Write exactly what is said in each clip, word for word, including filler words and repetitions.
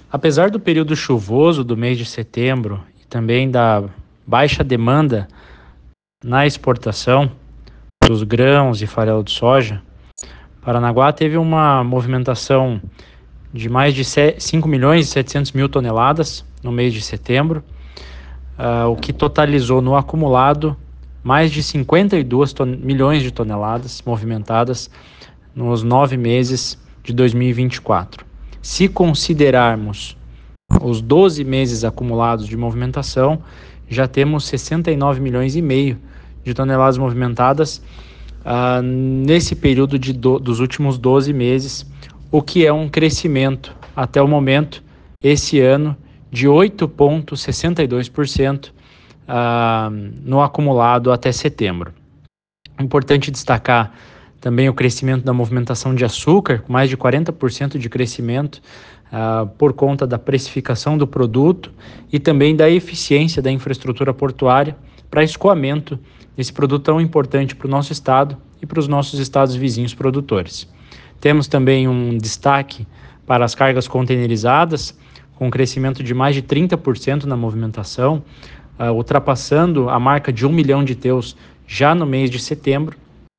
Apesar do período chuvoso do mês de setembro e também da baixa demanda na exportação dos grãos e farelo de soja, Paranaguá teve uma movimentação de mais de cinco milhões e setecentos mil toneladas no mês de setembro, uh, o que totalizou no acumulado mais de cinquenta e dois milhões de toneladas movimentadas nos nove meses de dois mil e vinte e quatro. Se considerarmos os doze meses acumulados de movimentação, já temos sessenta e nove milhões e meio de toneladas movimentadas uh, nesse período de do, dos últimos doze meses, o que é um crescimento até o momento, esse ano, de oito vírgula sessenta e dois por cento uh, no acumulado até setembro. Importante destacar também o crescimento da movimentação de açúcar, com mais de quarenta por cento de crescimento uh, por conta da precificação do produto e também da eficiência da infraestrutura portuária para escoamento desse produto tão importante para o nosso estado e para os nossos estados vizinhos produtores. Temos também um destaque para as cargas containerizadas, com um crescimento de mais de trinta por cento na movimentação, uh, ultrapassando a marca de um milhão de T E Us já no mês de setembro.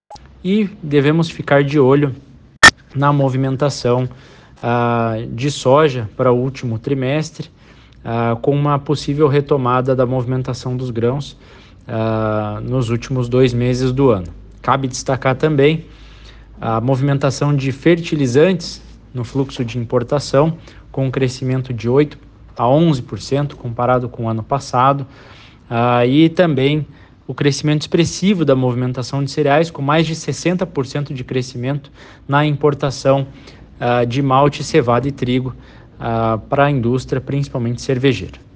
E devemos ficar de olho na movimentação uh, de soja para o último trimestre, uh, com uma possível retomada da movimentação dos grãos uh, nos últimos dois meses do ano. Cabe destacar também a movimentação de fertilizantes no fluxo de importação, com um crescimento de oito a onze por cento comparado com o ano passado, uh, e também o crescimento expressivo da movimentação de cereais, com mais de sessenta por cento de crescimento na importação uh, de malte, cevada e trigo uh, para a indústria, principalmente cervejeira.